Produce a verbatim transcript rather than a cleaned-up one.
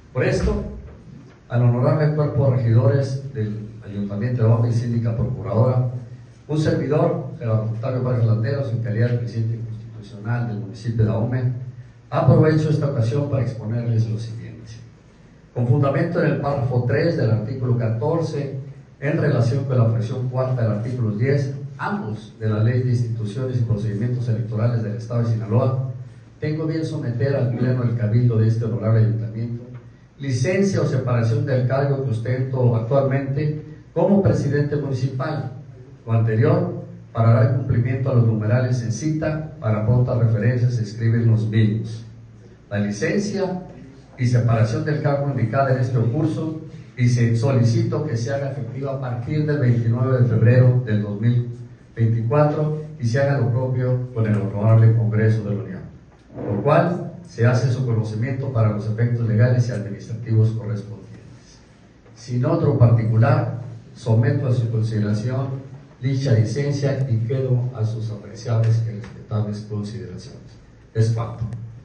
Por esto, al honorable cuerpo de regidores del Ayuntamiento de Ahome y síndica procuradora, un servidor, Gerardo Octavio Vargas Landeros, en calidad de presidente constitucional del municipio de Ahome, aprovecho esta ocasión para exponerles lo siguiente. Con fundamento en el párrafo tres del artículo catorce, en relación con la fracción cuarta del artículo diez, ambos de la Ley de Instituciones y Procedimientos Electorales del Estado de Sinaloa, tengo bien someter al Pleno del Cabildo de este honorable Ayuntamiento licencia o separación del cargo que ostento actualmente como presidente municipal, lo anterior para dar cumplimiento a los numerales en cita, para pronta referencia se escriben los mismos. La licencia y separación del cargo indicada en este concurso y se solicito que se haga efectiva a partir del veintinueve de febrero del dos mil veinticuatro y se haga lo propio con el honorable Congreso de la Unión, por lo cual se hace su conocimiento para los efectos legales y administrativos correspondientes. Sin otro particular, someto a su consideración dicha licencia y quedo a sus apreciables y respetables consideraciones. Es cuanto.